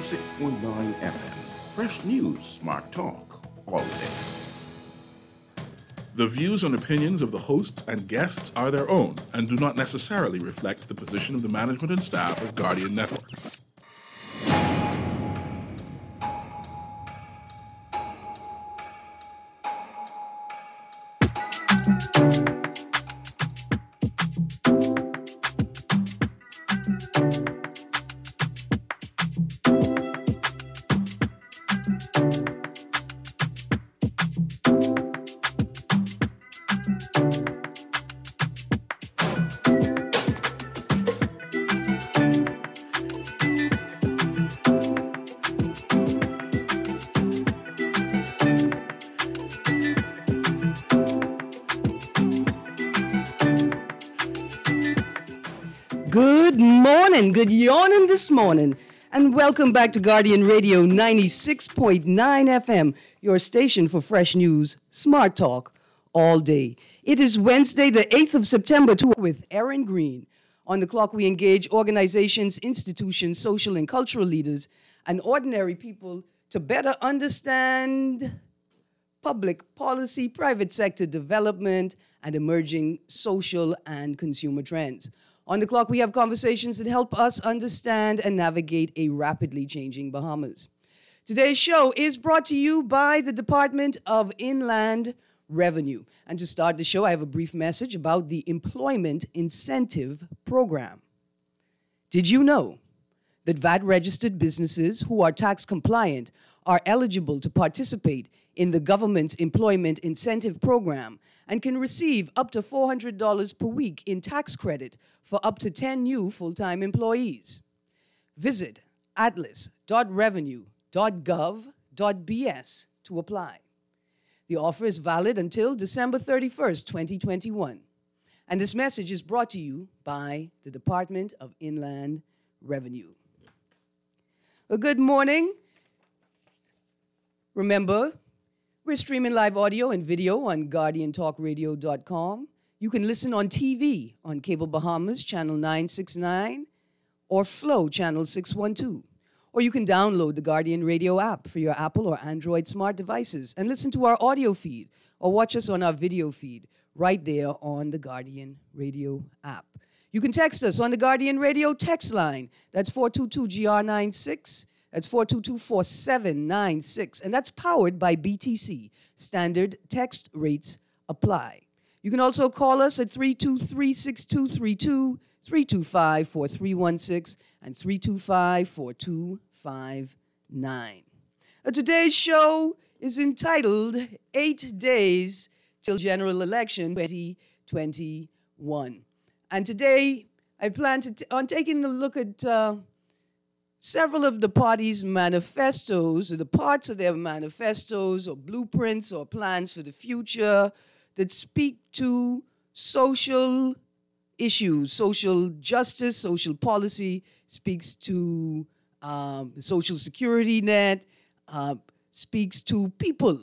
96.9 FM. Fresh News, Smart Talk, all day. The views and opinions of the hosts and guests are their own and do not necessarily reflect the position of the management and staff of Guardian Network. Good yawning this morning, and welcome back to Guardian Radio 96.9 FM, your station for fresh news, smart talk, all day. It is Wednesday, the 8th of September, with Erin Green. On the clock, we engage organizations, institutions, social and cultural leaders, and ordinary people to better understand public policy, private sector development, and emerging social and consumer trends. On the clock, we have conversations that help us understand and navigate a rapidly changing Bahamas. Today's show is brought to you by the Department of Inland Revenue. And to start the show, I have a brief message about the Employment Incentive Program. Did you know that VAT-registered businesses who are tax compliant are eligible to participate in the government's Employment Incentive Program and can receive up to $400 per week in tax credit for up to 10 new full-time employees? Visit atlas.revenue.gov.bs to apply. The offer is valid until December 31st, 2021. And this message is brought to you by the Department of Inland Revenue. Well, good morning. Remember, we're streaming live audio and video on GuardianTalkRadio.com. You can listen on TV on Cable Bahamas, Channel 969, or Flow, Channel 612. Or you can download the Guardian Radio app for your Apple or Android smart devices and listen to our audio feed or watch us on our video feed right there on the Guardian Radio app. You can text us on the Guardian Radio text line. That's 422-GR96. That's 422-4796, and that's powered by BTC. Standard text rates apply. You can also call us at 323-6232, 325-4316, and 325-4259. Today's show is entitled 8 Days Till General Election 2021. And today I plan on taking a look at several of the parties' manifestos, or the parts of their manifestos, or blueprints, or plans for the future that speak to social issues, social justice, social policy, speaks to social security net, speaks to people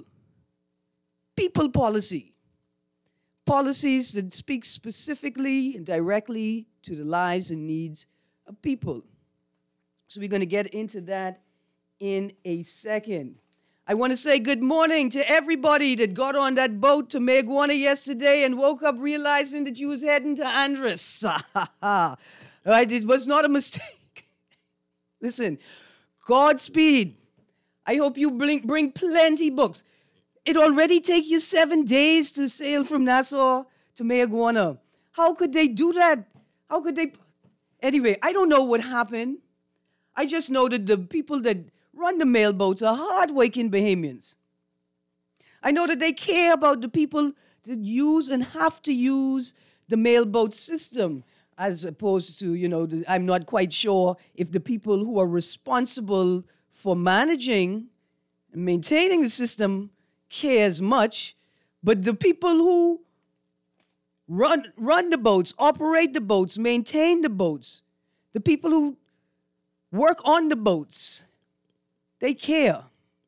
policy, policies that speak specifically and directly to the lives and needs of people. So we're going to get into that in a second. I want to say good morning to everybody that got on that boat to Mayaguana yesterday and woke up realizing that you was heading to Andros. Right? It was not a mistake. Listen, Godspeed. I hope you bring plenty books. It already take you 7 days to sail from Nassau to Mayaguana. How could they do that? How could they? Anyway, I don't know what happened. I just know that the people that run the mailboats are hard-working Bahamians. I know that they care about the people that use and have to use the mailboat system, as opposed to, I'm not quite sure if the people who are responsible for managing and maintaining the system care as much, but the people who run the boats, operate the boats, maintain the boats, the people who work on the boats, they care.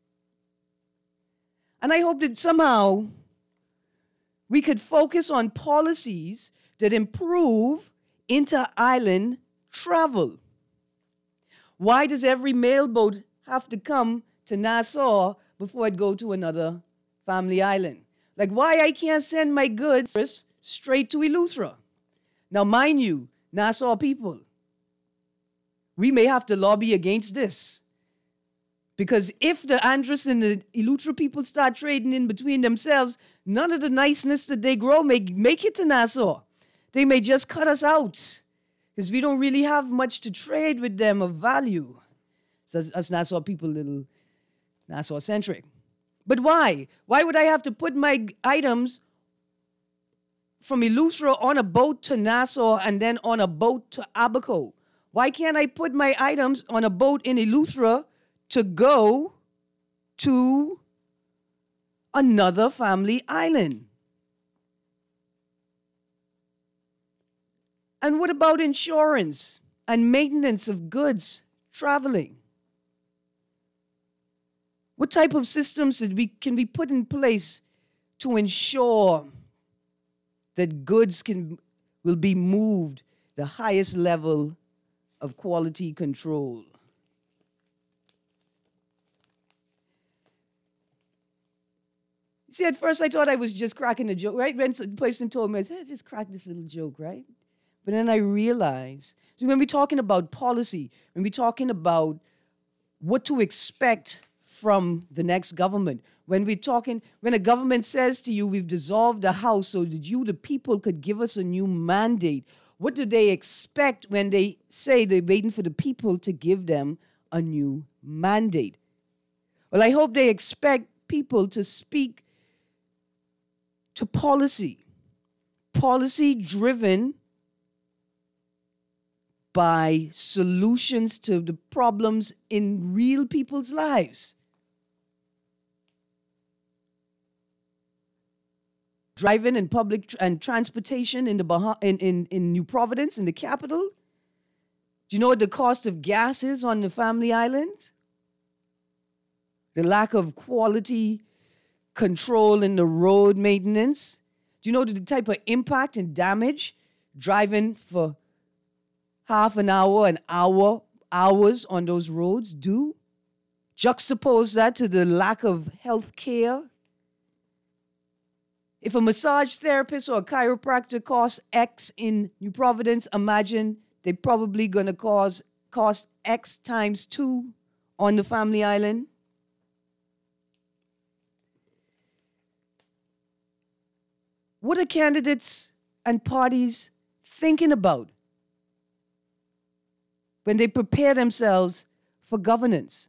And I hope that somehow we could focus on policies that improve inter-island travel. Why does every mailboat have to come to Nassau before it go to another family island? Like, why I can't send my goods straight to Eleuthera? Now, mind you, Nassau people, we may have to lobby against this. Because if the Andros and the Eleuthera people start trading in between themselves, none of the niceness that they grow may make it to Nassau. They may just cut us out because we don't really have much to trade with them of value. So us Nassau people, little Nassau-centric. But why? Why would I have to put my items from Eleuthera on a boat to Nassau and then on a boat to Abaco? Why can't I put my items on a boat in Eleuthera to go to another family island? And what about insurance and maintenance of goods traveling? What type of systems can be put in place to ensure that goods will be moved the highest level of quality control? See, at first I thought I was just cracking a joke, right? When the person told me, I said, just crack this little joke, right? But then I realized, when we're talking about policy, when we're talking about what to expect from the next government, when a government says to you, we've dissolved the House so that you, the people, could give us a new mandate, what do they expect when they say they're waiting for the people to give them a new mandate? Well, I hope they expect people to speak to policy driven by solutions to the problems in real people's lives. Driving and public and transportation in in New Providence, in the capital. Do you know what the cost of gas is on the family islands? The lack of quality control in the road maintenance. Do you know the type of impact and damage driving for half an hour, hours on those roads do? Juxtapose that to the lack of health care. If a massage therapist or a chiropractor costs X in New Providence, imagine they're probably going to cost X times 2 on the family island. What are candidates and parties thinking about when they prepare themselves for governance?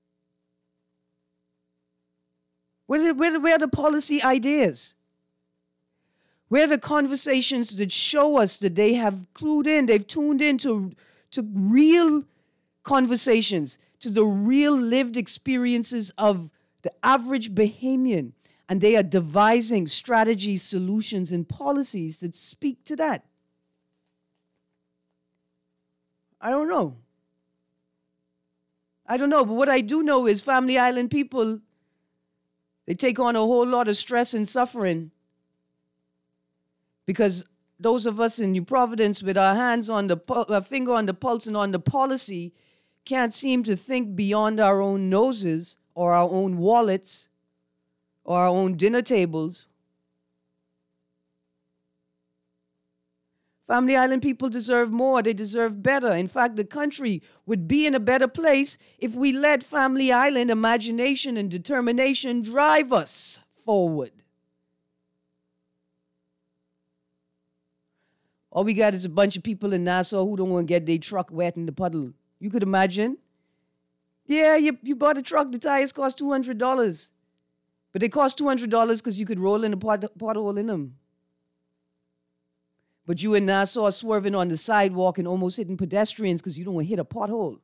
Where are the policy ideas? Where are the conversations that show us that they have they've tuned in to real conversations, to the real lived experiences of the average Bahamian, and they are devising strategies, solutions, and policies that speak to that? I don't know. But what I do know is Family Island people, they take on a whole lot of stress and suffering because those of us in New Providence with our hands on our finger on the pulse and on the policy can't seem to think beyond our own noses or our own wallets or our own dinner tables. Family Island people deserve more. They deserve better. In fact, the country would be in a better place if we let Family Island imagination and determination drive us forward. All we got is a bunch of people in Nassau who don't want to get their truck wet in the puddle. You could imagine. Yeah, you bought a truck, the tires cost $200. But they cost $200 because you could roll in a pothole in them. But you in Nassau are swerving on the sidewalk and almost hitting pedestrians because you don't want to hit a pothole.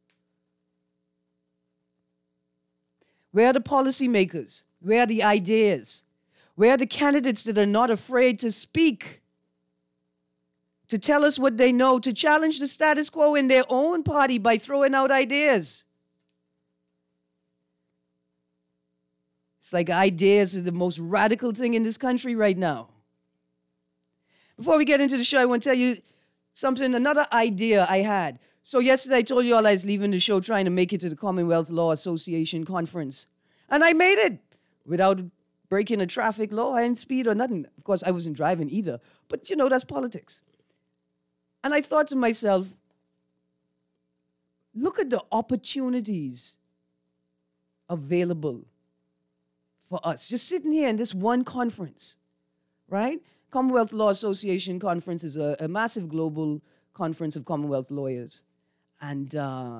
Where are the policymakers? Where are the ideas? Where are the candidates that are not afraid to speak? To tell us what they know, to challenge the status quo in their own party by throwing out ideas? It's like ideas are the most radical thing in this country right now. Before we get into the show, I want to tell you something, another idea I had. So yesterday I told you all I was leaving the show trying to make it to the Commonwealth Law Association conference. And I made it without breaking a traffic law and speed or nothing. Of course, I wasn't driving either. But, that's politics. And I thought to myself, look at the opportunities available for us. Just sitting here in this one conference, right? Commonwealth Law Association conference is a massive global conference of Commonwealth lawyers. And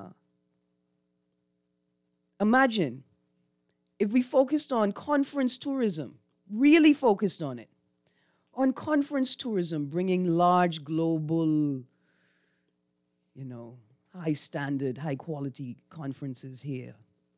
imagine if we focused on conference tourism, really focused on it, on conference tourism, bringing large global, high standard, high quality conferences here,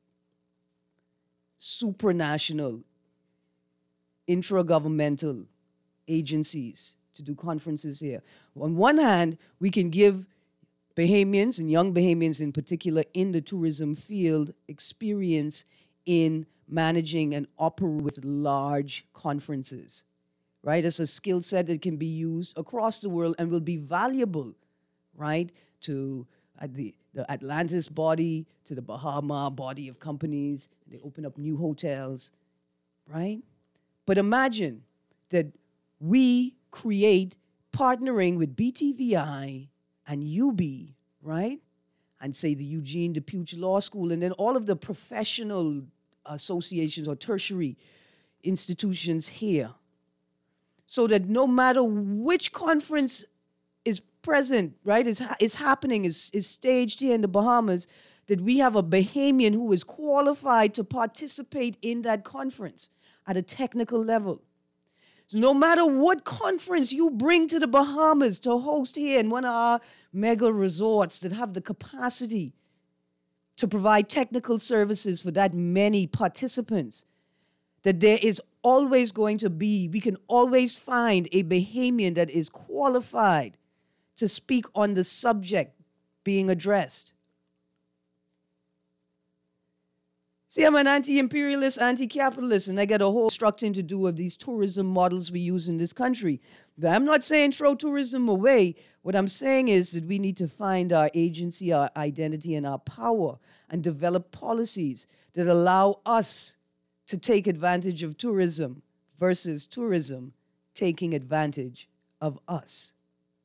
supranational, intragovernmental agencies to do conferences here. On one hand, we can give Bahamians, and young Bahamians in particular, in the tourism field, experience in managing and operating with large conferences, right? It's a skill set that can be used across the world and will be valuable, right, to the Atlantis body, to the Bahama body of companies. They open up new hotels, right? But imagine that we create, partnering with BTVI and UB, right? And say the Eugene DePuch Law School, and then all of the professional associations or tertiary institutions here. So that no matter which conference is present, right, is happening, is staged here in the Bahamas, that we have a Bahamian who is qualified to participate in that conference at a technical level. So no matter what conference you bring to the Bahamas to host here in one of our mega resorts that have the capacity to provide technical services for that many participants, that there is always going to be, we can always find a Bahamian that is qualified to speak on the subject being addressed. See, I'm an anti-imperialist, anti-capitalist, and I got a whole structuring to do of these tourism models we use in this country. But I'm not saying throw tourism away. What I'm saying is that we need to find our agency, our identity, and our power, and develop policies that allow us to take advantage of tourism versus tourism taking advantage of us.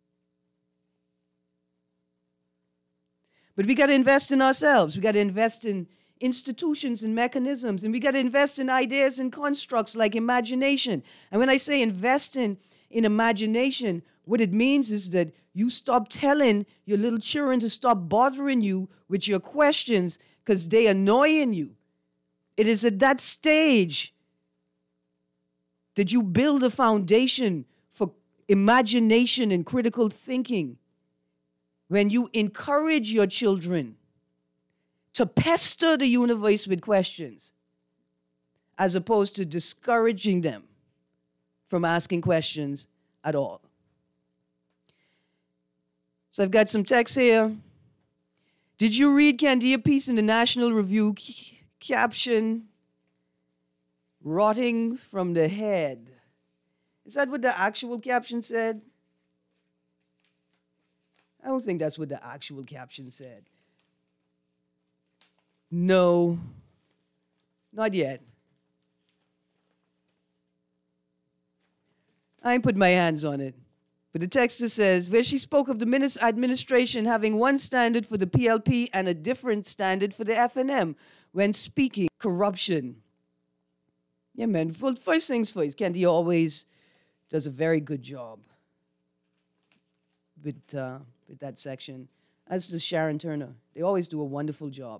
But we got to invest in ourselves. We got to invest in institutions and mechanisms, and we got to invest in ideas and constructs like imagination. And when I say invest in imagination, what it means is that you stop telling your little children to stop bothering you with your questions because they annoying you. It is at that stage that you build a foundation for imagination and critical thinking. When you encourage your children to pester the universe with questions, as opposed to discouraging them from asking questions at all. So I've got some text here. Did you read Candia piece in the National Review caption, rotting from the head? Is that what the actual caption said? I don't think that's what the actual caption said. No, not yet. I ain't put my hands on it. But the text says, where she spoke of the administration having one standard for the PLP and a different standard for the FNM when speaking corruption. Yeah, man. Well, first things first, Candy always does a very good job with that section, as does Sharon Turner. They always do a wonderful job.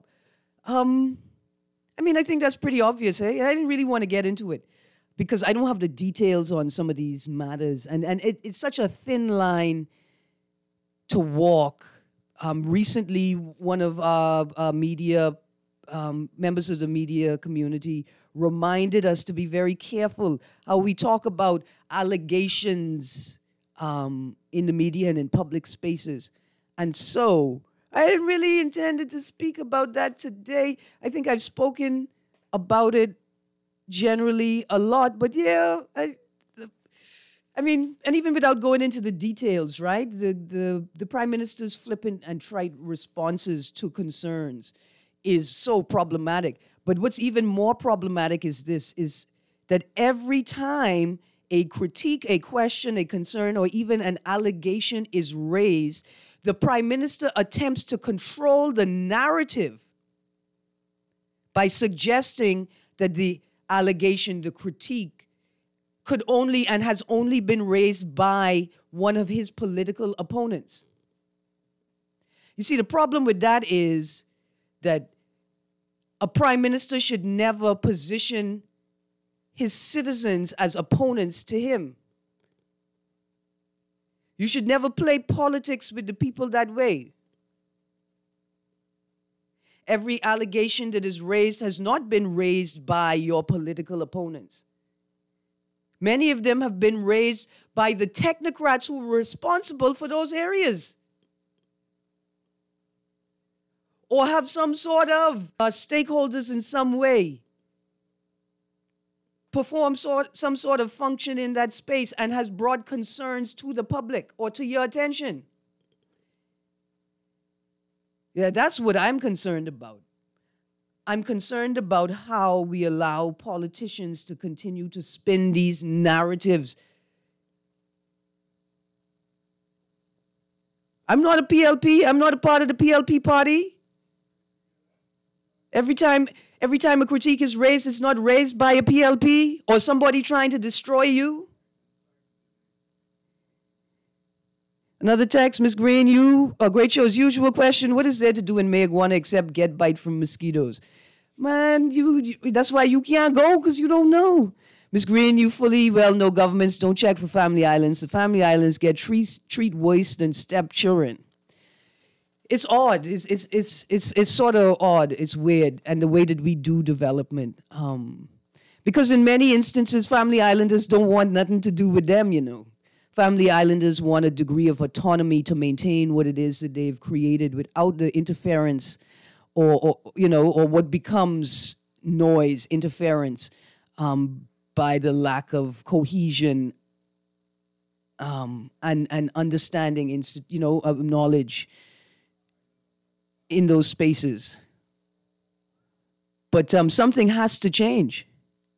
I think that's pretty obvious, eh? I didn't really want to get into it because I don't have the details on some of these matters. And it's such a thin line to walk. Recently, one of our media, members of the media community reminded us to be very careful how we talk about allegations in the media and in public spaces. And so I hadn't really intended to speak about that today. I think I've spoken about it generally a lot, but yeah, I I mean, and even without going into the details, right? The prime minister's flippant and trite responses to concerns is so problematic. But what's even more problematic is this: is that every time a critique, a question, a concern, or even an allegation is raised, the prime minister attempts to control the narrative by suggesting that the allegation, the critique, could only and has only been raised by one of his political opponents. You see, the problem with that is that a prime minister should never position his citizens as opponents to him. You should never play politics with the people that way. Every allegation that is raised has not been raised by your political opponents. Many of them have been raised by the technocrats who were responsible for those areas, or have some sort of stakeholders in some way, perform some sort of function in that space and has brought concerns to the public or to your attention. Yeah, that's what I'm concerned about. I'm concerned about how we allow politicians to continue to spin these narratives. I'm not a PLP. I'm not a part of the PLP party. Every time a critique is raised, it's not raised by a PLP or somebody trying to destroy you. Another text, Ms. Green, Great Show's usual question: what is there to do in Mayaguana except get bite from mosquitoes? Man, that's why you can't go, because you don't know. Ms. Green, you fully well know governments don't check for family islands. The family islands get treat worse than stepchildren. It's odd. It's sort of odd. It's weird, and the way that we do development. Because in many instances, family islanders don't want nothing to do with them, you know. Family islanders want a degree of autonomy to maintain what it is that they've created without the interference or what becomes noise, interference, by the lack of cohesion and understanding, of knowledge in those spaces. But something has to change.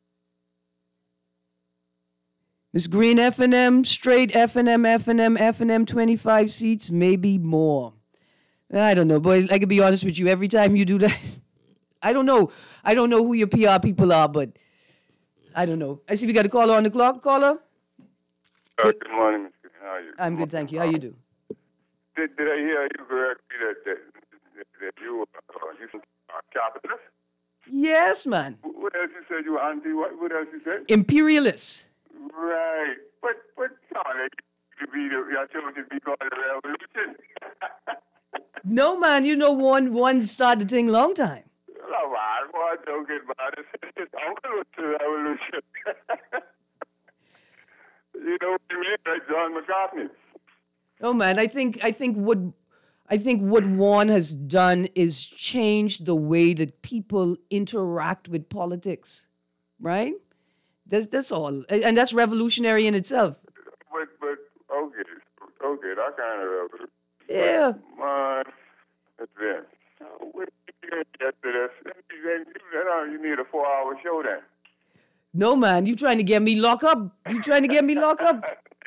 Ms. Green, FNM, straight FNM, 25 seats, maybe more. I don't know, but I can be honest with you, every time you do that, I don't know who your PR people are, but I don't know. I see we got a caller on the clock. Caller? Good morning, Ms. Green. How are you? I'm good, thank you. How you do? Did I hear you correctly that you are capitalist? Yes, man. What else you said? You were anti what else you said? Imperialists. Right. But sorry, you're chosen to be called a revolution. No, man, one started the thing long time. Oh, man, boy, don't get mad. It's uncle was the revolution. You know what you mean, like John McCartney. Oh, man, I think what Juan has done is change the way that people interact with politics, right? That's all, and that's revolutionary in itself. But okay, that kind of revolution. Yeah. Man, it's there. What you get to this? You need a 4-hour show then. No, man, you trying to get me locked up? You trying to get me locked up?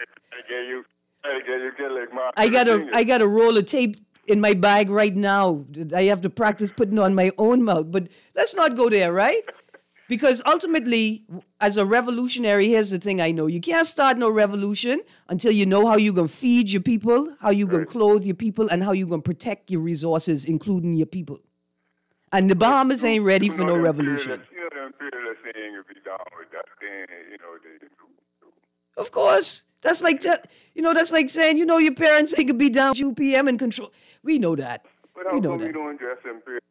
I got a roll of tape in my bag right now. I have to practice putting on my own mouth. But let's not go there, right? Because ultimately, as a revolutionary, here's the thing I know. You can't start no revolution until you know how you're going to feed your people, how you're going to clothe your people, and how you're going to protect your resources, including your people. And the Bahamas ain't ready for no revolution. The imperialists ain't be down with that thing, Of course. That's like saying, your parents ain't going to be down with UPM and control. We know that. But how come we don't address imperialism?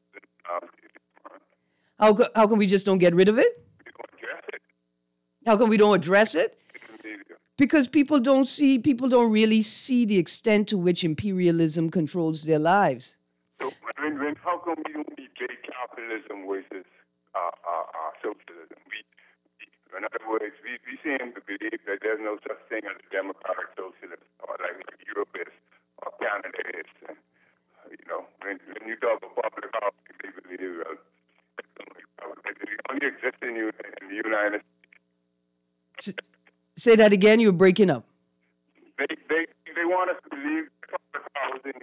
How come we just don't get rid of it? We don't address it. How come we don't address it? Because people don't really see the extent to which imperialism controls their lives. So how come we don't debate capitalism versus socialism? In other words, we seem to believe that there's no such thing as a democratic socialist, or like Europe is, or Canada is. When you talk about public housing, they believe it only exists in the United States. Say that again. You're breaking up. They want us to believe that public housing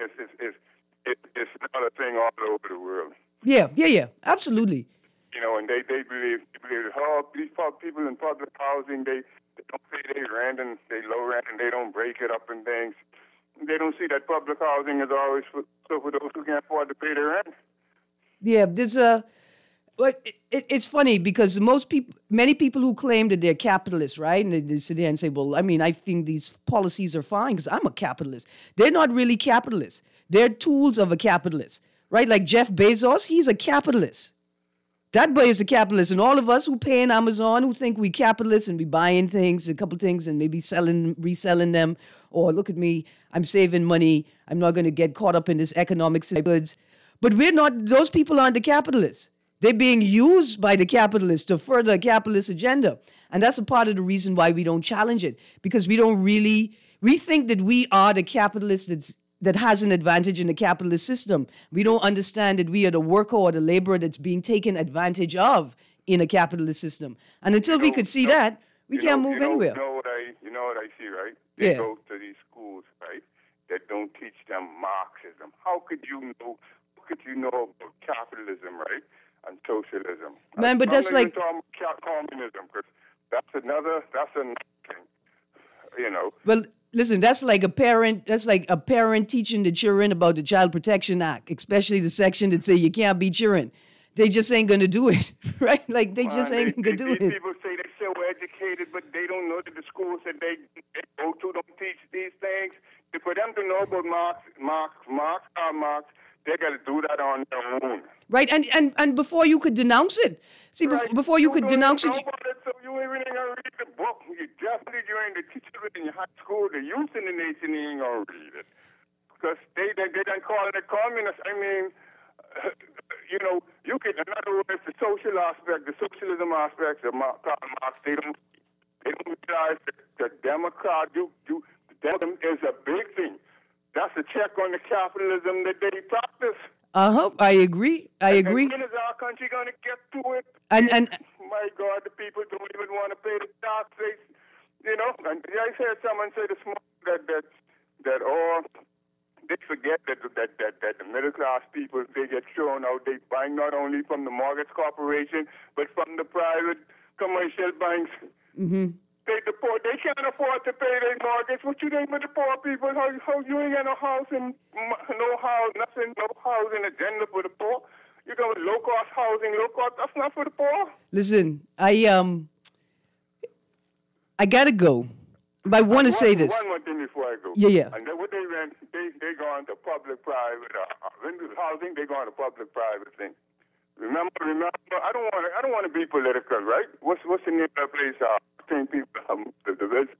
is not a thing all over the world. Yeah, absolutely. And they believe these people in public housing, they don't pay their rent and they low rent and they don't break it up and things. They don't see that public housing is always for those who can't afford to pay their rent. Yeah, there's but it's funny because many people who claim that they're capitalists, right? And they sit there and say, well, I mean, I think these policies are fine because I'm a capitalist. They're not really capitalists. They're tools of a capitalist, right? Like Jeff Bezos, he's a capitalist. That boy is a capitalist. And all of us who pay in Amazon, who think we capitalists and be buying things, a couple things, and maybe reselling them, or look at me, I'm saving money. I'm not going to get caught up in this economic goods. But we're not, those people aren't the capitalists. They're being used by the capitalists to further a capitalist agenda. And that's a part of the reason why we don't challenge it, because we think that we are the capitalists that has an advantage in the capitalist system. We don't understand that we are the worker or the laborer that's being taken advantage of in a capitalist system. And until we could see that, we can't move anywhere. You know what I see, right? They go to these schools, right, that don't teach them Marxism. How could you know about capitalism, right, and socialism? Man, but that's like communism, because that's another thing, Well, listen, that's like a parent teaching the children about the Child Protection Act, especially the section that say you can't be children. They just ain't going to do it, right? Like, they just ain't going to do it. People say they're so educated, but they don't know that the schools that they go to don't teach these things. For them to know about Marx, they got to do that on their own. Right, and before you could denounce it. See, right. before you could denounce it. So you ain't even going to read the book. You definitely during the teacher in your high school, the youth in the nation ain't going to read it. Because they done call it a communist. I mean, you can, in other words, the socialism aspects of Karl Marx, they don't realize that the democratism is a big thing. That's a check on the capitalism that they practice. I agree. And when is our country going to get to it? And my God, the people don't even want to pay the taxes. And I heard someone say this morning that they forget that the middle class people, they get thrown out. They buy not only from the mortgage corporation but from the private commercial banks. Mm-hmm. The poor, they can't afford to pay their mortgage. What you think with the poor people? How you ain't got no housing, no housing agenda for the poor? You got low cost housing, that's not for the poor. Listen, I gotta go. But I want to say this. One more thing before I go. Yeah. And then what they rent, they go on to public-private housing. They go on to public-private thing. Remember. I don't want to be political, right? What's the name of that place? People, the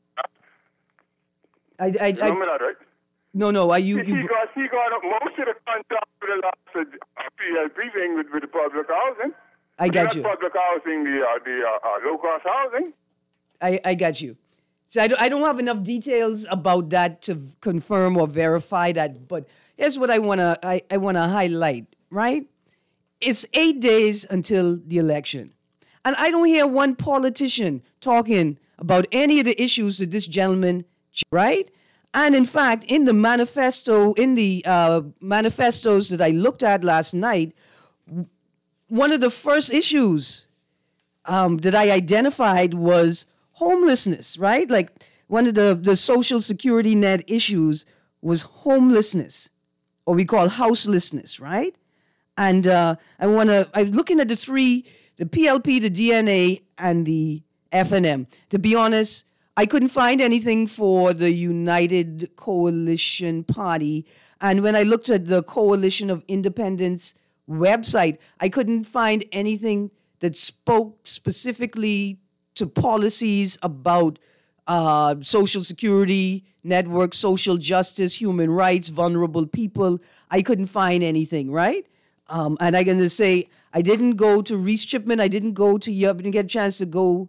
remember that, right? No. He got most of the contract for the last PLP thing with the public housing. I got you. Public housing, the low cost housing. I got you. So I don't have enough details about that to confirm or verify that. But here's what I wanna highlight. Right? It's 8 days until the election. And I don't hear one politician talking about any of the issues that this gentleman, right? And in fact, in the manifestos that I looked at last night, one of the first issues that I identified was homelessness, right? Like one of the social security net issues was homelessness, or we call houselessness, right? And I'm looking at the three, the PLP, the DNA, and the FNM. To be honest, I couldn't find anything for the United Coalition Party. And when I looked at the Coalition of Independence website, I couldn't find anything that spoke specifically to policies about social security network, social justice, human rights, vulnerable people. I couldn't find anything, right? And I'm going to say, I didn't go to Reese Chipman. I didn't get a chance to go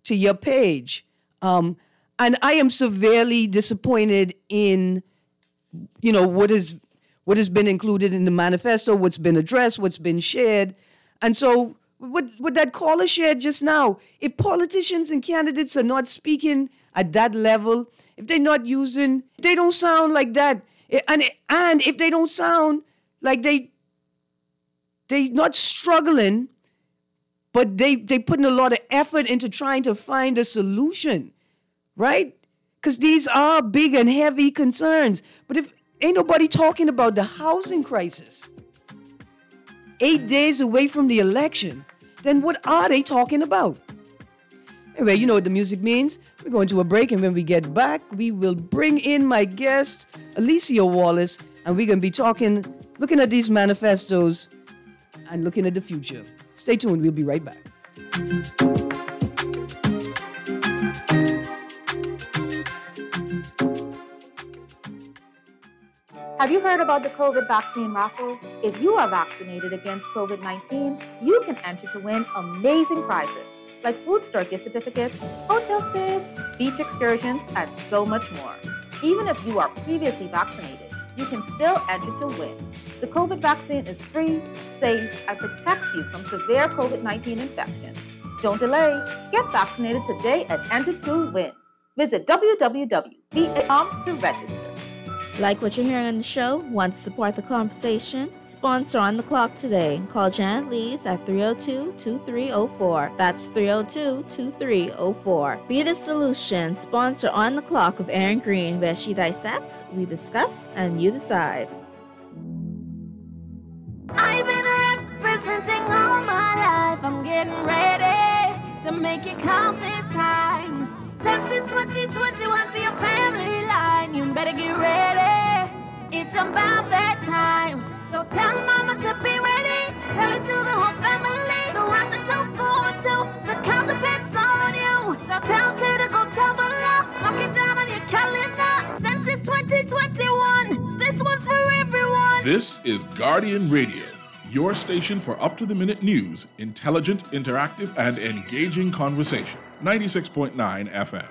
to your page. And I am severely disappointed in, what has been included in the manifesto, what's been addressed, what's been shared. And so what that caller shared just now, if politicians and candidates are not speaking at that level, if they're not using, they don't sound like that. And if they don't sound like they not struggling, but they putting a lot of effort into trying to find a solution, right? Because these are big and heavy concerns. But if ain't nobody talking about the housing crisis, 8 days away from the election, then what are they talking about? Anyway, you know what the music means. We're going to a break, and when we get back, we will bring in my guest, Alicia Wallace, and we're going to be looking at these manifestos and looking at the future. Stay tuned. We'll be right back. Have you heard about the COVID vaccine raffle? If you are vaccinated against COVID-19, you can enter to win amazing prizes like food store gift certificates, hotel stays, beach excursions, and so much more. Even if you are previously vaccinated, you can still enter to win. The COVID vaccine is free, safe, and protects you from severe COVID-19 infections. Don't delay. Get vaccinated today and enter to win. Visit www.va.com to register. Like what you're hearing on the show? Want to support the conversation? Sponsor On the Clock today. Call Janet Lees at 302-2304. That's 302-2304. Be the solution. Sponsor On the Clock with Erin Green, where she dissects, we discuss, and you decide. I've been representing all my life. I'm getting ready to make it count this time. Since it's 2021 for your family line, you better get ready. It's about that time. So tell mama to be ready. Tell it to the whole family. The rock the top for two. The count depends on you. So tell Ted to go tell below. Mark it down on your calendar. Since it's 2021, this one's for everyone. This is Guardian Radio, your station for up-to-the-minute news, intelligent, interactive, and engaging conversation. 96.9 FM.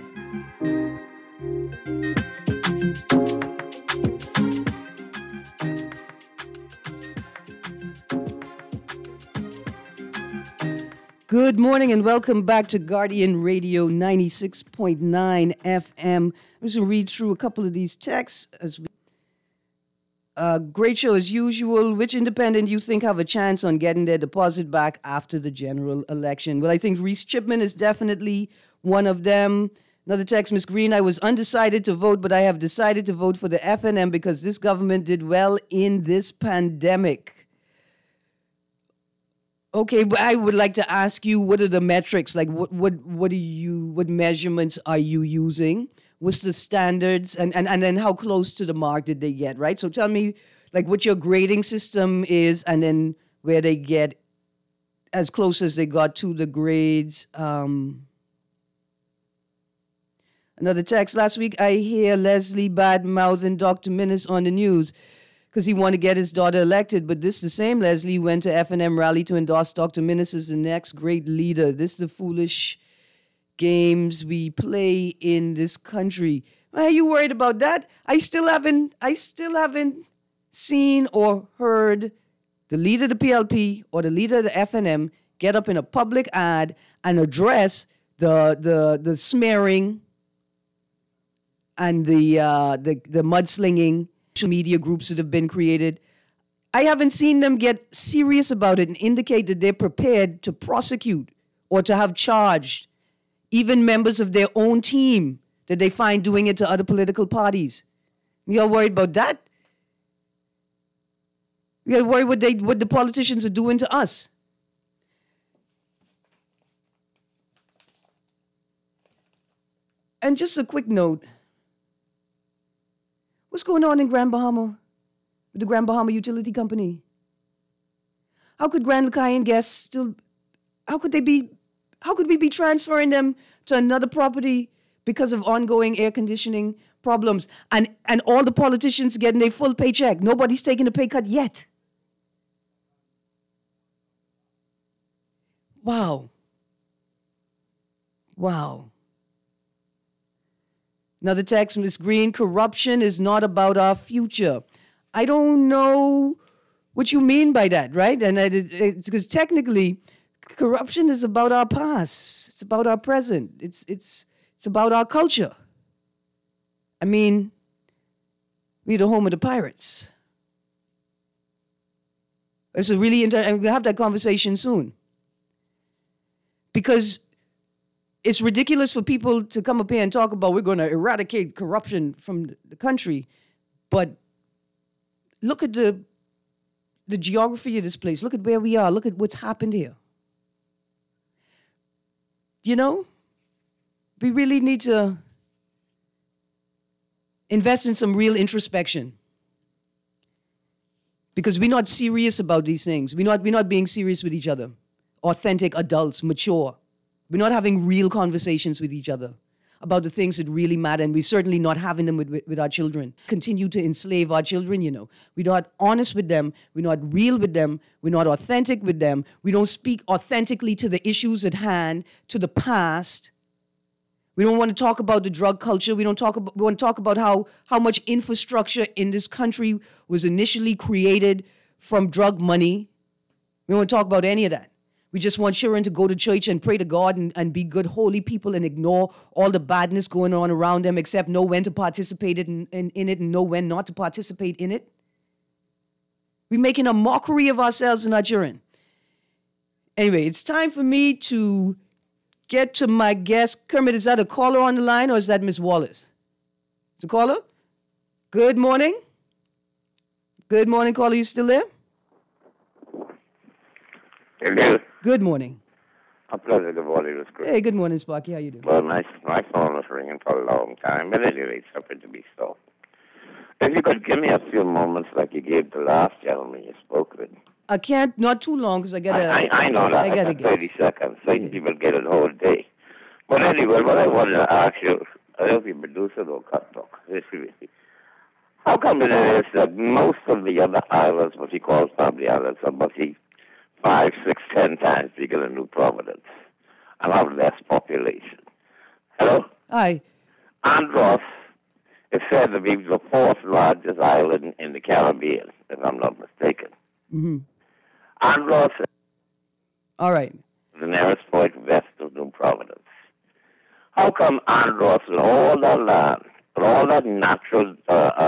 Good morning and welcome back to Guardian Radio 96.9 FM. I'm just going to read through a couple of these texts as we great show as usual. Which independent you think have a chance on getting their deposit back after the general election? Well, I think Reese Chipman is definitely one of them. Another text, Ms. Green, I was undecided to vote, but I have decided to vote for the FNM because this government did well in this pandemic. Okay, but I would like to ask you, what are the metrics? Like, what measurements are you using? What's the standards? And then how close to the mark did they get, right? So tell me, like, what your grading system is and then where they get as close as they got to the grades. Another text, last week I hear Leslie bad-mouthing Dr. Minnis on the news because he wanted to get his daughter elected. But this the same Leslie went to FNM rally to endorse Dr. Minnis as the next great leader. This is the foolish games we play in this country. Are you worried about that? I still haven't seen or heard the leader of the PLP or the leader of the FNM get up in a public ad and address the smearing and the mudslinging social media groups that have been created. I haven't seen them get serious about it and indicate that they're prepared to prosecute or to have charged even members of their own team that they find doing it to other political parties. You're worried about that? You're worried what the politicians are doing to us. And just a quick note. What's going on in Grand Bahama with the Grand Bahama Utility Company? How could Grand Lacayan guests how could we be transferring them to another property because of ongoing air conditioning problems? And all the politicians getting their full paycheck. Nobody's taking a pay cut yet. Wow. Wow. Another text, Ms. Green, corruption is not about our future. I don't know what you mean by that, right? And it's because technically, corruption is about our past. It's about our present. It's about our culture. I mean, we're the home of the pirates. It's a really interesting, and we'll have that conversation soon. Because it's ridiculous for people to come up here and talk about we're going to eradicate corruption from the country. But look at the geography of this place. Look at where we are. Look at what's happened here. You know, we really need to invest in some real introspection. Because we're not serious about these things. We're not being serious with each other. Authentic adults, mature. We're not having real conversations with each other about the things that really matter, and we're certainly not having them with our children. Continue to enslave our children, you know. We're not honest with them. We're not real with them. We're not authentic with them. We don't speak authentically to the issues at hand, to the past. We don't want to talk about the drug culture. We want to talk about how much infrastructure in this country was initially created from drug money. We don't want to talk about any of that. We just want children to go to church and pray to God and be good, holy people and ignore all the badness going on around them, except know when to participate in it and know when not to participate in it. We're making a mockery of ourselves and our children. Anyway, it's time for me to get to my guest. Kermit, is that a caller on the line or is that Miss Wallace? It's a caller? Good morning. Good morning, caller. You still there? Hello. Good morning. A pleasure. Good morning, Miss Chris. Hey, good morning, Sparky. How you doing? Well, my phone was ringing for a long time, but anyway, it's something to be so. If you could give me a few moments like you gave the last gentleman you spoke with. I can't, not too long, because I got to... I know that. I got 30 seconds. Certain people get a whole day. But anyway, what I wanted to ask you, I hope you produce it or cut talk. How come it is that most of the other islands, what he calls family islands, are must 5, 6, 10 times bigger than New Providence and have less population? Hello? Hi. Andros is said to be the 4th largest island in the Caribbean, if I'm not mistaken. Mm-hmm. Andros is all right. The nearest point west of New Providence. How come Andros and all that land, and all that natural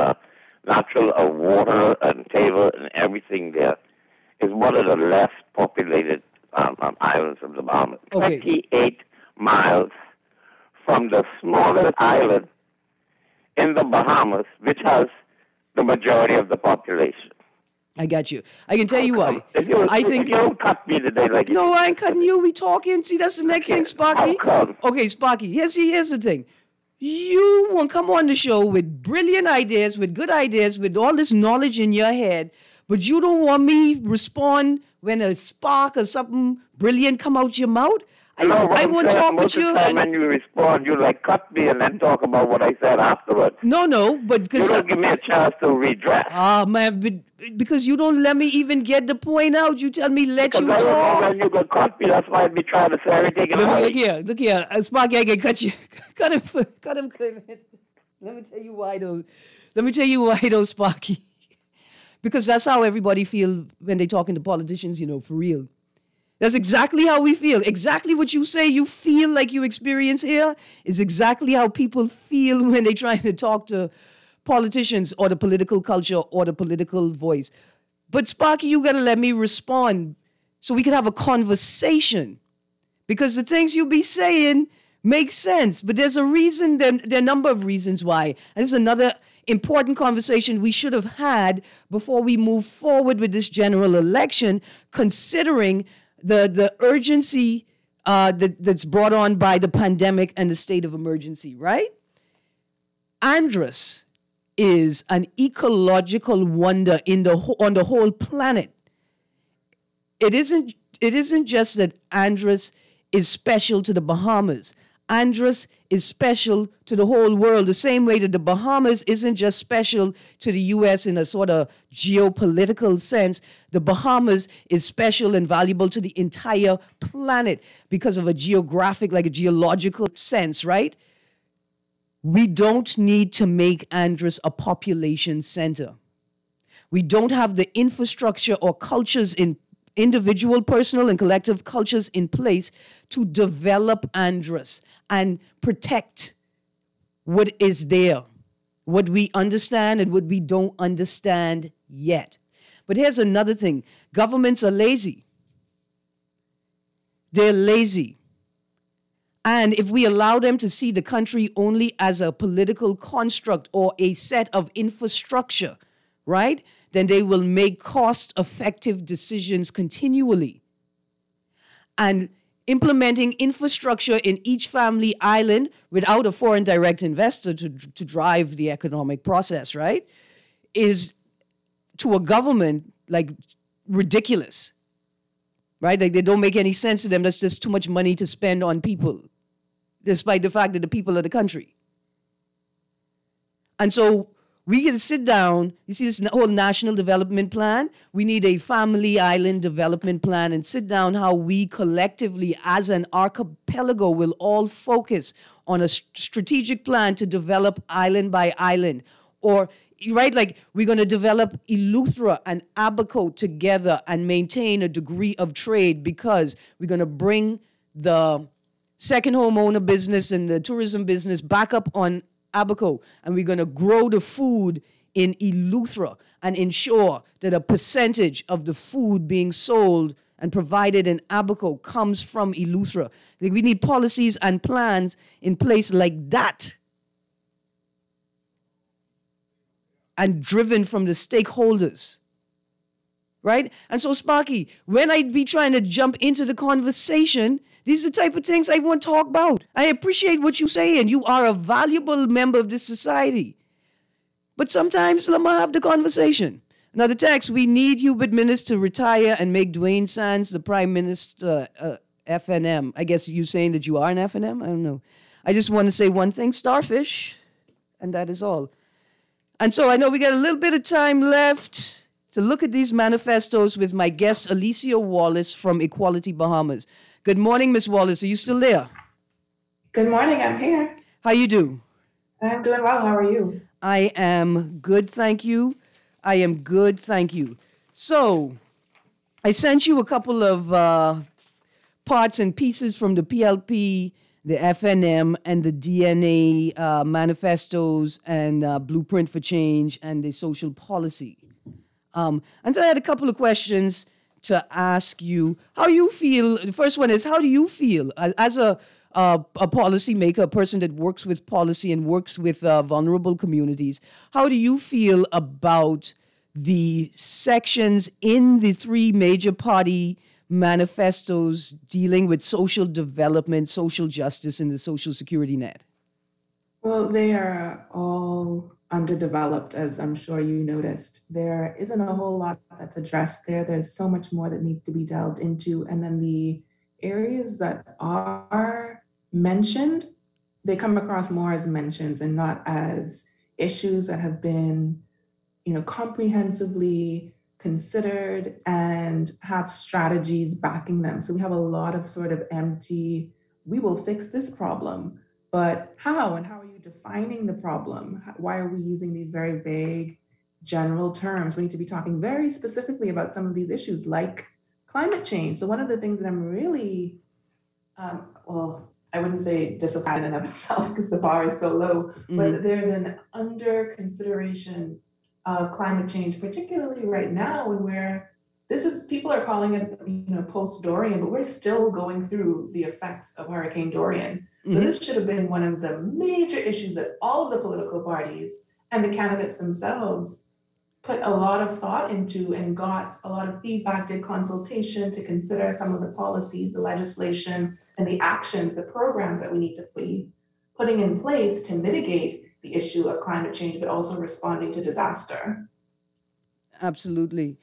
water and table and everything there, is one of the less populated islands of the Bahamas. Okay. 28 miles from the smallest island in the Bahamas, which has the majority of the population. I got you. I can tell you why. I think you don't cut me today like no, I ain't cutting you. We talking. See, that's the next thing, Sparky. Okay, Sparky. Here's the thing. You want to come on the show with brilliant ideas, with good ideas, with all this knowledge in your head, but you don't want me respond when a spark or something brilliant come out your mouth? I won't talk with you. Most of the time when you respond, you like cut me and then talk about what I said afterwards. No, but because you don't give me a chance to redress. Ah, man, because you don't let me even get the point out. You tell me let because you I talk. Don't know when you got cut me. That's why I'd be trying to say everything. Look here, Sparky, I can cut you. Cut him. Let me tell you why though, Sparky. Because that's how everybody feel when they talking to politicians, for real. That's exactly how we feel. Exactly what you say you feel like you experience here is exactly how people feel when they're trying to talk to politicians or the political culture or the political voice. But Sparky, you got to let me respond so we can have a conversation. Because the things you be saying make sense. But there's a reason, there are a number of reasons why. And this is another important conversation we should have had before we move forward with this general election, considering the urgency that's brought on by the pandemic and the state of emergency, right? Andros is an ecological wonder on the whole planet. It isn't just that Andros is special to the Bahamas. Andros is special to the whole world, the same way that the Bahamas isn't just special to the U.S. in a sort of geopolitical sense. The Bahamas is special and valuable to the entire planet because of a geographic, like a geological sense, right? We don't need to make Andros a population center. We don't have the infrastructure or cultures in individual, personal, and collective cultures in place to develop Andros and protect what is there, what we understand and what we don't understand yet. But here's another thing. Governments are lazy. They're lazy. And if we allow them to see the country only as a political construct or a set of infrastructure, right, then they will make cost-effective decisions continually. And implementing infrastructure in each family island without a foreign direct investor to drive the economic process, right, is to a government like ridiculous, right? Like they don't make any sense to them. That's just too much money to spend on people, despite the fact that the people are the country. And so we can sit down, you see this whole national development plan, we need a family island development plan and sit down how we collectively as an archipelago will all focus on a strategic plan to develop island by island. Or, right, like we're going to develop Eleuthera and Abaco together and maintain a degree of trade because we're going to bring the second homeowner business and the tourism business back up on Abaco, and we're going to grow the food in Eleuthera and ensure that a percentage of the food being sold and provided in Abaco comes from Eleuthera. We need policies and plans in place like that and driven from the stakeholders, right? And so, Sparky, when I be trying to jump into the conversation, these are the type of things I want to talk about. I appreciate what you say, and you are a valuable member of this society. But sometimes let me have the conversation. Now, the text, we need Hubert Minnis to retire and make Dwayne Sands the Prime Minister, FNM. I guess you're saying that you are an FNM? I don't know. I just want to say one thing, starfish, and that is all. And so I know we got a little bit of time left to look at these manifestos with my guest, Alicia Wallace from Equality Bahamas. Good morning, Ms. Wallace. Are you still there? Good morning. I'm here. How you do? I'm doing well. How are you? I am good, thank you. I am good, thank you. So, I sent you a couple of parts and pieces from the PLP, the FNM, and the DNA manifestos and Blueprint for Change and the social policy. And so I had a couple of questions to ask you. How you feel? The first one is, how do you feel as a policymaker, a person that works with policy and works with vulnerable communities? How do you feel about the sections in the three major party manifestos dealing with social development, social justice, and the social security net? Well, they are all underdeveloped, as I'm sure you noticed. There isn't a whole lot that's addressed there. There's so much more that needs to be delved into. And then the areas that are mentioned, they come across more as mentions and not as issues that have been, comprehensively considered and have strategies backing them. So we have a lot of sort of empty, we will fix this problem, but how? And how are you defining the problem? Why are we using these very vague general terms? We need to be talking very specifically about some of these issues like climate change. So one of the things that I'm really, I wouldn't say disappointed in and of itself because the bar is so low, but there's an under consideration of climate change, particularly right now, and where people are calling it, post-Dorian, but we're still going through the effects of Hurricane Dorian. So this should have been one of the major issues that all of the political parties and the candidates themselves put a lot of thought into and got a lot of feedback, did consultation to consider some of the policies, the legislation, and the actions, the programs that we need to be putting in place to mitigate the issue of climate change, but also responding to disaster. Absolutely.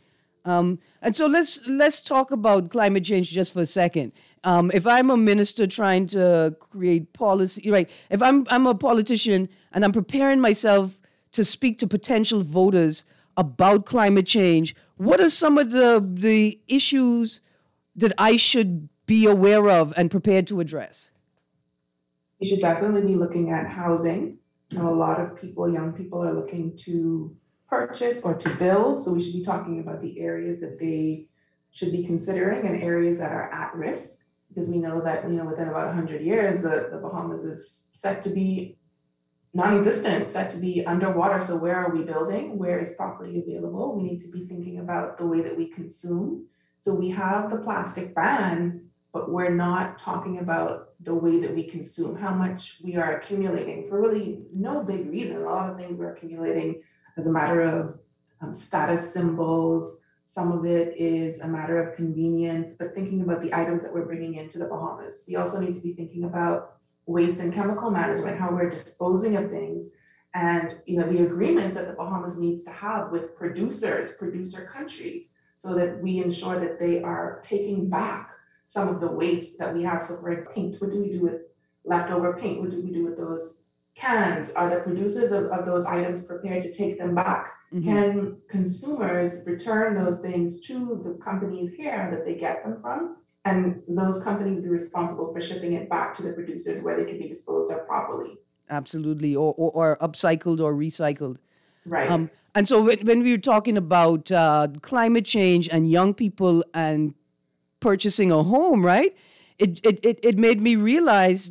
And so let's talk about climate change just for a second. If I'm a minister trying to create policy, right? If I'm a politician and I'm preparing myself to speak to potential voters about climate change, what are some of the issues that I should be aware of and prepared to address? You should definitely be looking at housing. You know, a lot of people, young people, are looking to purchase or to build. So we should be talking about the areas that they should be considering and areas that are at risk, because we know that, you know, within about 100 years, the Bahamas is set to be non-existent, set to be underwater. So where are we building? Where is property available? We need to be thinking about the way that we consume. So we have the plastic ban, but we're not talking about the way that we consume, how much we are accumulating for really no big reason. A lot of things we're accumulating as a matter of status symbols. Some of it is a matter of convenience, but thinking about the items that we're bringing into the Bahamas. We also need to be thinking about waste and chemical management, how we're disposing of things, and, you know, the agreements that the Bahamas needs to have with producer countries, so that we ensure that they are taking back some of the waste that we have. So for example, paint, what do we do with leftover paint? What do we do with those cans? Are the producers of those items prepared to take them back? Mm-hmm. Can consumers return those things to the companies here that they get them from? And those companies be responsible for shipping it back to the producers where they can be disposed of properly. Absolutely, or upcycled or recycled. Right. And so when we were talking about climate change and young people and purchasing a home, right? It made me realize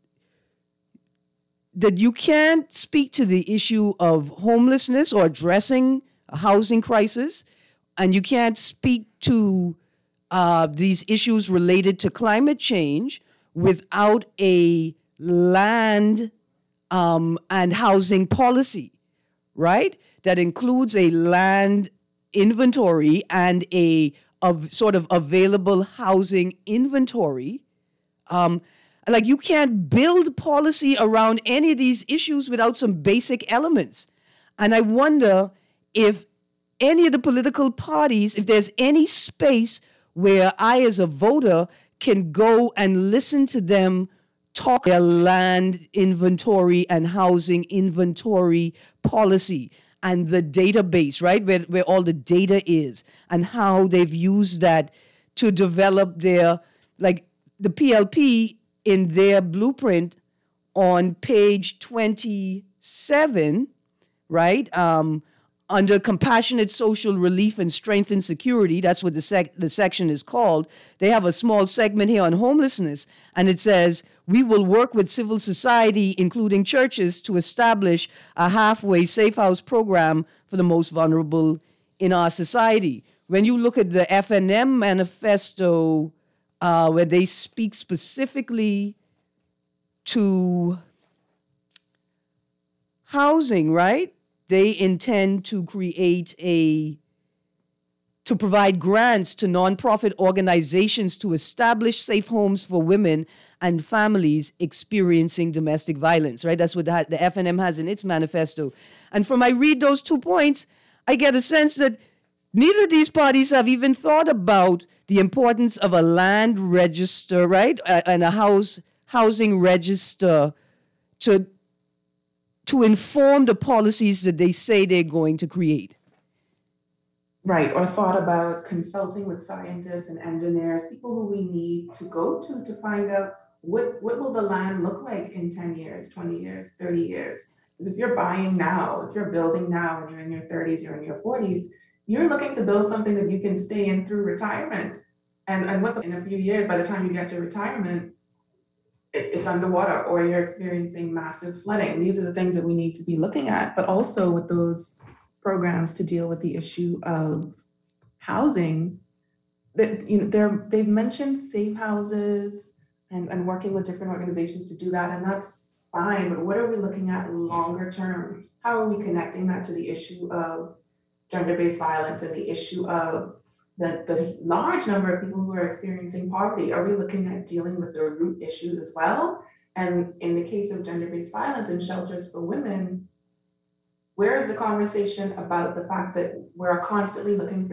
that you can't speak to the issue of homelessness or addressing a housing crisis, and you can't speak to these issues related to climate change without a land and housing policy, right? That includes a land inventory and a sort of available housing inventory. Like, you can't build policy around any of these issues without some basic elements. And I wonder if any of the political parties, if there's any space where I, as a voter, can go and listen to them talk their land inventory and housing inventory policy and the database, right, where all the data is, and how they've used that to develop their, like, the PLP in their blueprint on page 27, right, under compassionate social relief and strengthened security. That's what the section is called. They have a small segment here on homelessness, and it says, we will work with civil society, including churches, to establish a halfway safe house program for the most vulnerable in our society. When you look at the FNM manifesto, where they speak specifically to housing, right? They intend to provide grants to nonprofit organizations to establish safe homes for women and families experiencing domestic violence, right? That's what the FNM has in its manifesto. And from I read those 2 points, I get a sense that neither of these parties have even thought about the importance of a land register, right? And a housing register to inform the policies that they say they're going to create. Right, or thought about consulting with scientists and engineers, people who we need to go to find out what will the land look like in 10 years, 20 years, 30 years. Because if you're buying now, if you're building now and you're in your 30s, you're in your 40s, you're looking to build something that you can stay in through retirement. And what's in a few years, by the time you get to retirement, it's underwater, or you're experiencing massive flooding. These are the things that we need to be looking at, but also with those programs to deal with the issue of housing, that, you know, they've mentioned safe houses and working with different organizations to do that, and that's fine, but what are we looking at longer term? How are we connecting that to the issue of gender-based violence and the issue of the large number of people who are experiencing poverty? Are we looking at dealing with the root issues as well? And in the case of gender-based violence and shelters for women, where is the conversation about the fact that we're constantly looking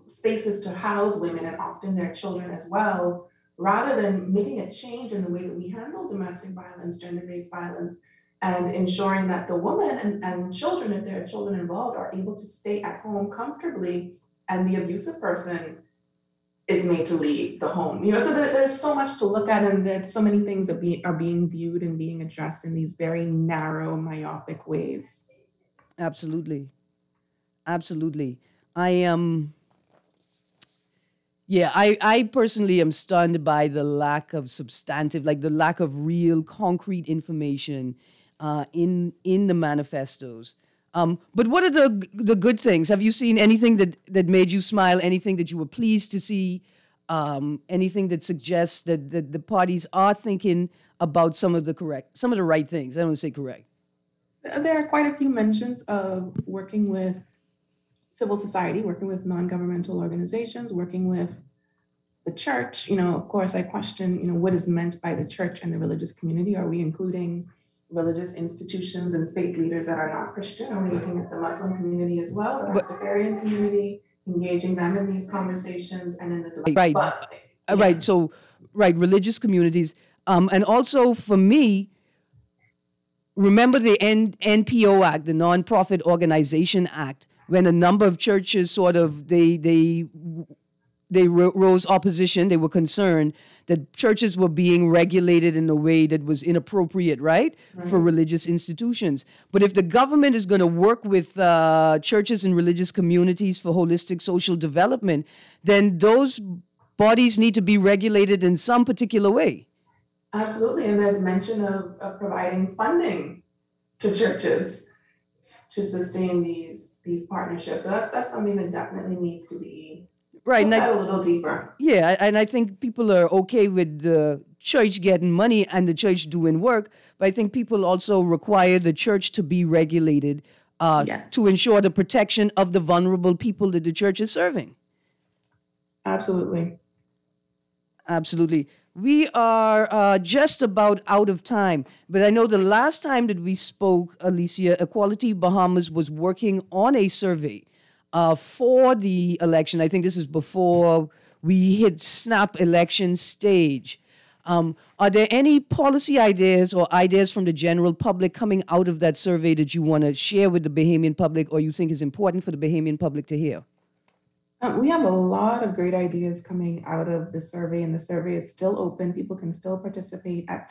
spaces to house women and often their children as well, rather than making a change in the way that we handle domestic violence, gender-based violence, and ensuring that the woman and children, if there are children involved, are able to stay at home comfortably, and the abusive person is made to leave the home. So there's so much to look at, and there's so many things that are being viewed and being addressed in these very narrow, myopic ways. Absolutely. Absolutely. I am. Yeah, I personally am stunned by the lack of substantive, like the lack of real concrete information in the manifestos. But what are the good things? Have you seen anything that made you smile? Anything that you were pleased to see? Anything that suggests that the parties are thinking about some of the right things? I don't want to say correct. There are quite a few mentions of working with civil society, working with non-governmental organizations, working with the church. Of course, I question, what is meant by the church and the religious community. Are we including religious institutions and faith leaders that are not Christian? Are we looking at the Muslim community as well, the Rastafarian community, engaging them in these conversations and in the debate? Right, right. So, religious communities. And also for me, remember the NPO Act, the Nonprofit Organization Act, when a number of churches they rose opposition. They were concerned that churches were being regulated in a way that was inappropriate, right, for religious institutions. But if the government is going to work with churches and religious communities for holistic social development, then those bodies need to be regulated in some particular way. Absolutely, and there's mention of providing funding to churches to sustain these partnerships. So that's something that definitely needs to be looked at a little deeper. Yeah, and I think people are okay with the church getting money and the church doing work, but I think people also require the church to be regulated to ensure the protection of the vulnerable people that the church is serving. Absolutely. Absolutely. We are just about out of time, but I know the last time that we spoke, Alicia, Equality Bahamas was working on a survey for the election. I think this is before we hit snap election stage. Are there any policy ideas or ideas from the general public coming out of that survey that you want to share with the Bahamian public or you think is important for the Bahamian public to hear? We have a lot of great ideas coming out of the survey, and the survey is still open. People can still participate at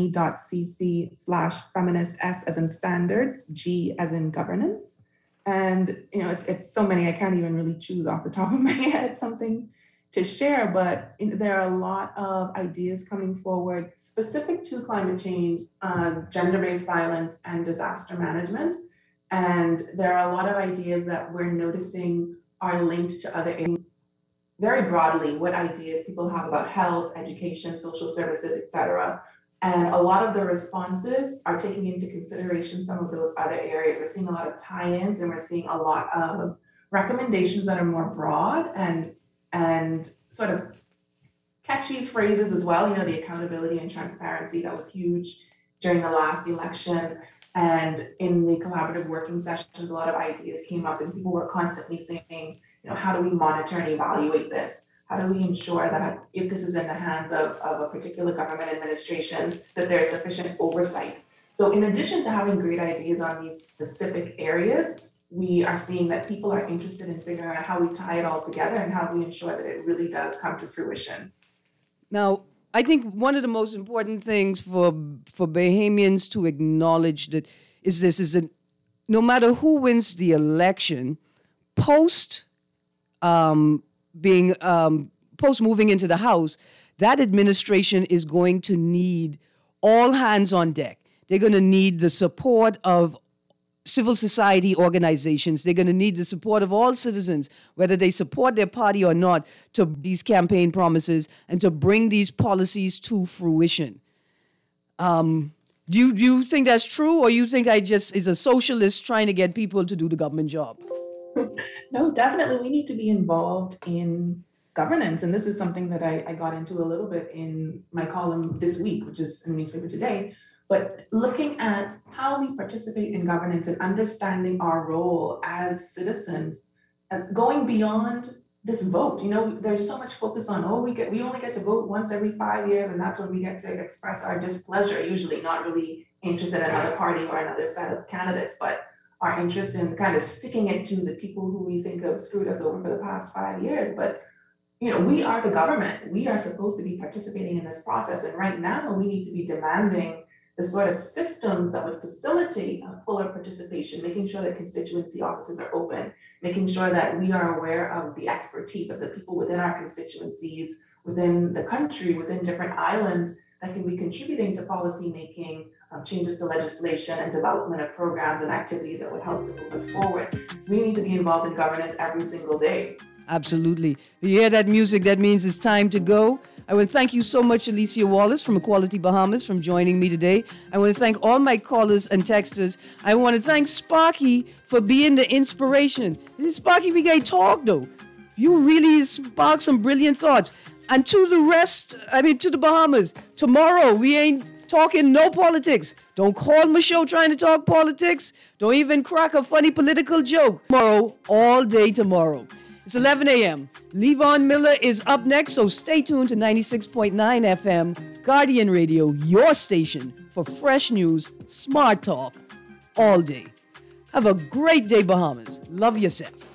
tiny.cc/feminist, S as in standards, G as in governance. And, it's so many, I can't even really choose off the top of my head something to share, but there are a lot of ideas coming forward specific to climate change, gender-based violence, and disaster management. And there are a lot of ideas that we're noticing are linked to other areas. Very broadly, what ideas people have about health, education, social services, etc. And a lot of the responses are taking into consideration some of those other areas. We're seeing a lot of tie-ins, and we're seeing a lot of recommendations that are more broad and sort of catchy phrases as well. The accountability and transparency that was huge during the last election. And in the collaborative working sessions, a lot of ideas came up, and people were constantly saying, how do we monitor and evaluate this? How do we ensure that if this is in the hands of a particular government administration, that there's sufficient oversight? So in addition to having great ideas on these specific areas, we are seeing that people are interested in figuring out how we tie it all together and how we ensure that it really does come to fruition. Now, I think one of the most important things for Bahamians to acknowledge is that no matter who wins the election, post moving into the House, that administration is going to need all hands on deck. They're going to need the support of civil society organizations. They're going to need the support of all citizens, whether they support their party or not, to these campaign promises and to bring these policies to fruition. Do you think that's true, or you think I just is a socialist trying to get people to do the government job? No, definitely. We need to be involved in governance. And this is something that I got into a little bit in my column this week, which is in the newspaper today. But looking at how we participate in governance and understanding our role as citizens, as going beyond this vote. There's so much focus on, we only get to vote once every 5 years, and that's when we get to express our displeasure, usually not really interested in another party or another set of candidates, but our interest in kind of sticking it to the people who we think have screwed us over for the past 5 years. But we are the government. We are supposed to be participating in this process. And right now, we need to be demanding the sort of systems that would facilitate fuller participation, making sure that constituency offices are open, making sure that we are aware of the expertise of the people within our constituencies, within the country, within different islands that can be contributing to policy making, changes to legislation and development of programs and activities that would help to move us forward. We need to be involved in governance every single day. Absolutely. You hear that music? That means it's time to go. I want to thank you so much, Alicia Wallace from Equality Bahamas, for joining me today. I want to thank all my callers and texters. I want to thank Sparky for being the inspiration. Sparky, we got to talk, though. You really sparked some brilliant thoughts. And to the rest, to the Bahamas, tomorrow we ain't talking no politics. Don't call Michelle trying to talk politics. Don't even crack a funny political joke. Tomorrow, all day tomorrow. It's 11 a.m. Levon Miller is up next, so stay tuned to 96.9 FM, Guardian Radio, your station for fresh news, smart talk, all day. Have a great day, Bahamas. Love yourself.